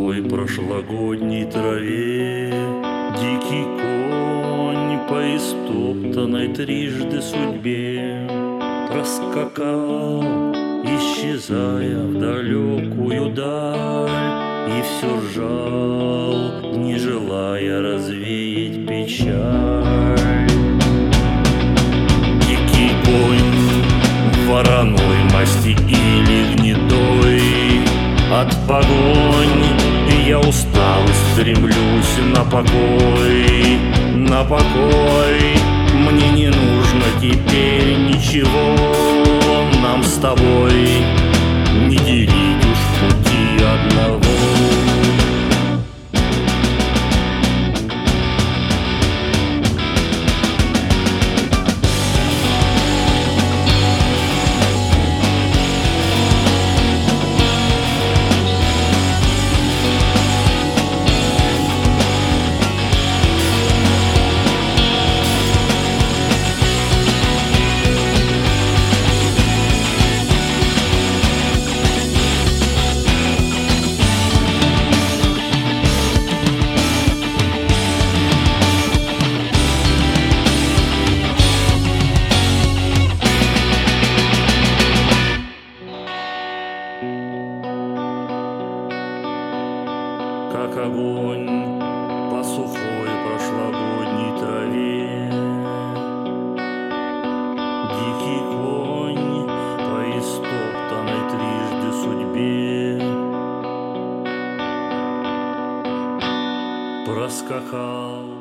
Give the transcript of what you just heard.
сухой прошлогодней траве дикий конь по истоптанной трижды судьбе проскакал, исчезая в далекую даль, и все ржал, не желая развеять печаль. Дикий конь вороной масти или гнедой, от погонь я устал и стремлюсь на покой, на покой. Мне не нужно теперь ничего, нам с тобой не делить уж пути одного. Как огонь по сухой прошлогодней траве, дикий конь по истоптанной трижды судьбе проскакал.